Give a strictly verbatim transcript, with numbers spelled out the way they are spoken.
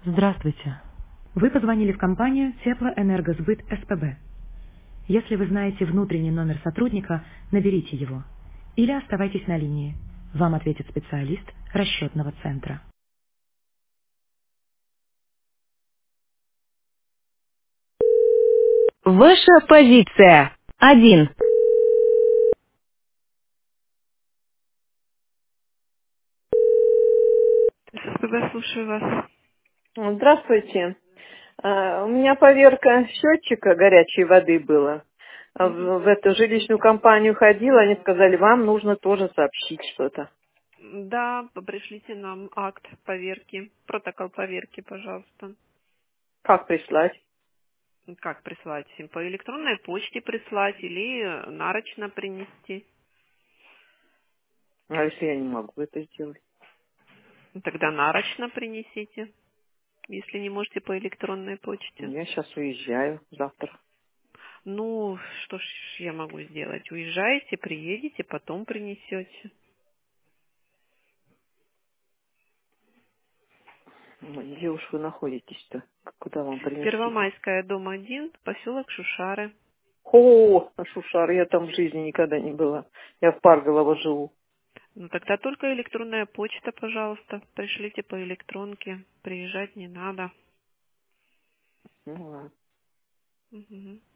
Здравствуйте. Вы позвонили в компанию Теплоэнергосбыт СПБ. Если вы знаете внутренний номер сотрудника, наберите его. Или оставайтесь на линии. Вам ответит специалист расчетного центра. Ваша позиция. Один. СПБ, слушаю вас. Здравствуйте. А, У меня поверка счетчика горячей воды была. А В Мгм. в эту жилищную компанию ходила, они сказали, вам нужно тоже сообщить что-то. Да, пришлите нам акт поверки, протокол поверки, пожалуйста. Как прислать? Как прислать? По электронной почте прислать или нарочно принести? А если я не могу это сделать? Тогда нарочно принесите, если не можете по электронной почте. Я сейчас уезжаю завтра. Ну, что ж я могу сделать? Уезжаете, приедете, потом принесете. Ну, где уж вы находитесь-то? Куда вам принести? Первомайская, дом один, поселок Шушары. О, Шушар, я там в жизни никогда не была. Я в Парголово живу. Ну, тогда только электронная почта, пожалуйста. Пришлите по электронке. Приезжать не надо. Ну, ладно. Мгм.